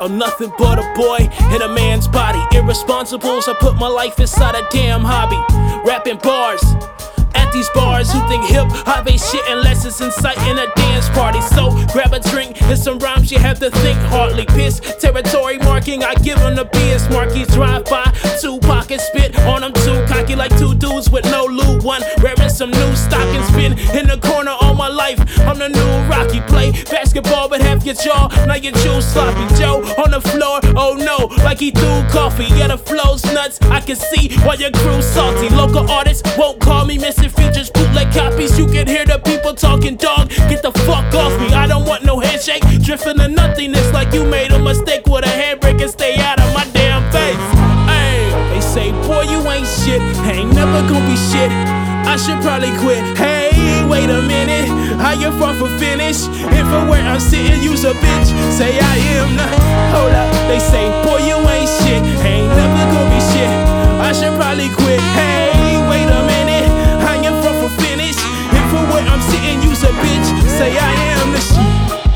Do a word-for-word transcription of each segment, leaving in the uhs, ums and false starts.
I'm nothing but a boy in a man's body. Irresponsible, so I put my life inside a damn hobby. Rapping bars at these bars who think hip hop ain't shit unless it's inciting a dance party. So grab a drink and some rhymes you have to think hardly. Piss territory marking, I give them the B S markies. Drive by, two pockets spit on them too cocky like two dudes with no lube. One wearing some new stockings, been in the corner all my life. I'm the new Rocky, play basketball but have your jaw, now you chew sloppy. Joe on the floor, oh no, like he threw coffee. Yeah, the flow's nuts, I can see why your crew's salty. Local artists won't call me missing features, bootleg copies. You can hear the people talking, dog, get the fuck off me. I don't want no handshake, drifting to nothingness like you made a mistake with a handbrake and stay out of my damn face. Ay, they say, boy, you ain't shit, ain't never gonna be shit. I should probably quit. Hey, wait a minute, how you far from finish? If from where I'm sitting, you's a bitch. Say I am not. Hold up, they say, boy, you ain't shit, ain't never gonna be shit. I should probably quit. Hey, wait a minute, how you far from finish? If from where I'm sitting, you's a bitch. Say I am the shit.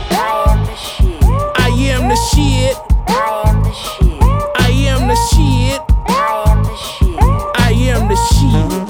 I am the shit. I am the shit. I am the shit. I am the shit.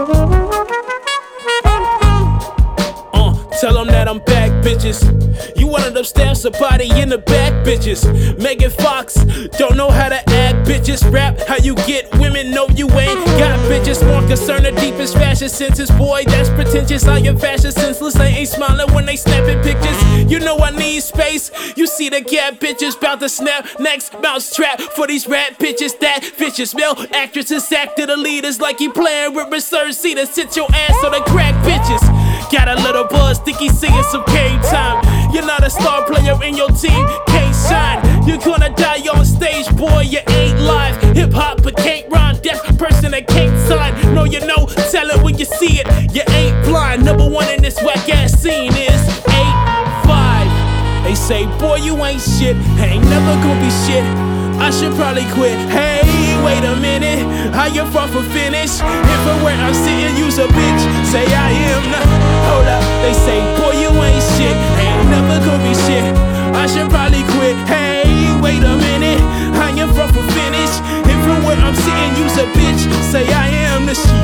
Tell them that I'm back, bitches. You wanted them stab somebody in the back, bitches. Megan Fox, don't know how to act, bitches. Rap how you get women, no you ain't got bitches. More concerned the deepest fashion senses. Boy, that's pretentious. I am fashion senseless. They ain't smiling when they snapping pictures. You know I need space. You see the gap, bitches. Bout to snap next mouse trap for these rap bitches. That vicious male actresses act to the leaders like you playing with reserve seaters. Sit your ass on the crack, bitches. Got a little buzz, think he's seeing some game time. You're not a star player in your team, can't shine. You're gonna die on stage, boy, you ain't live. Hip hop but can't rhyme, deaf person that can't sign. No, you know, tell it when you see it, you ain't blind. Number one in this whack ass scene is eight five. They say, boy, you ain't shit, ain't never gonna be shit. I should probably quit. Hey, wait a minute, how you far from finish? If from where I'm sitting, you's a bitch. Say I am not. Hold up, they say, boy, you ain't shit, ain't never gonna be shit. I should probably quit. Hey, wait a minute, how you far from finish? If from where I'm sitting, you's a bitch. Say I am the shit.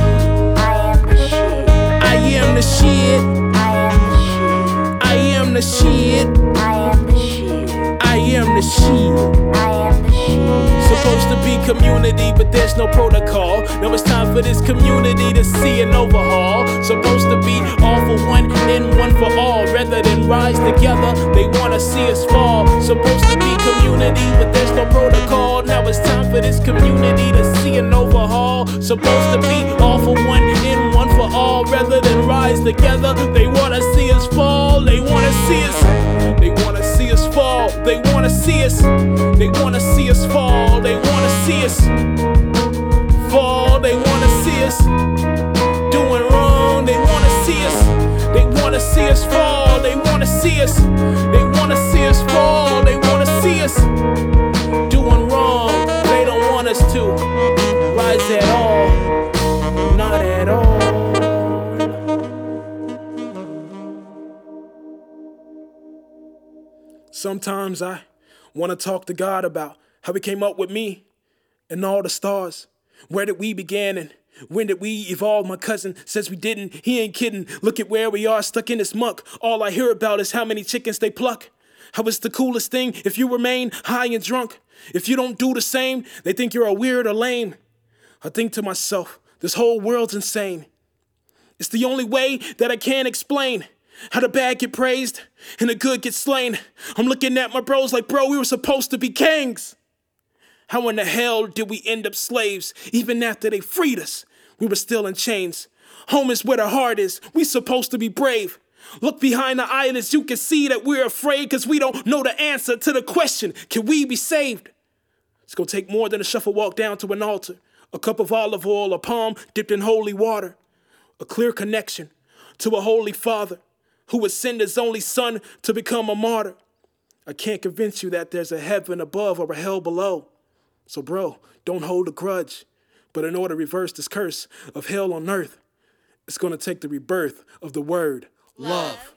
I am the shit. I am the shit. I am the shit. Supposed to be community, but there's no protocol. Now it's time for this community to see an overhaul. Supposed to be all for one and one for all. Rather than rise together, they wanna see us fall. Supposed to be community, but there's no protocol. Now it's time for this community to see an overhaul. Supposed to be all for one and one for all. Rather than rise together, they wanna see us fall. They wanna see us. They wanna see us fall. They wanna see us. They wanna see us fall. They wanna see us fall. They wanna see us doing wrong. They wanna see us. They wanna see us fall. They wanna see us. They wanna see us fall. They wanna see us doing wrong. They don't want us to rise at all. Not at all. Sometimes I want to talk to God about how he came up with me and all the stars. Where did we begin and when did we evolve? My cousin says we didn't. He ain't kidding. Look at where we are, stuck in this muck. All I hear about is how many chickens they pluck. How it's the coolest thing if you remain high and drunk. If you don't do the same, they think you're a weird or lame. I think to myself, this whole world's insane. It's the only way that I can explain how the bad get praised and the good get slain. I'm looking at my bros like, bro, we were supposed to be kings. How in the hell did we end up slaves? Even after they freed us, we were still in chains. Home is where the heart is. We supposed to be brave. Look behind the eyelids, you can see that we're afraid because we don't know the answer to the question, can we be saved? It's gonna take more than a shuffle walk down to an altar, a cup of olive oil, a palm dipped in holy water, a clear connection to a holy father who would send his only son to become a martyr. I can't convince you that there's a heaven above or a hell below. So bro, don't hold a grudge. But in order to reverse this curse of hell on earth, it's gonna take the rebirth of the word love.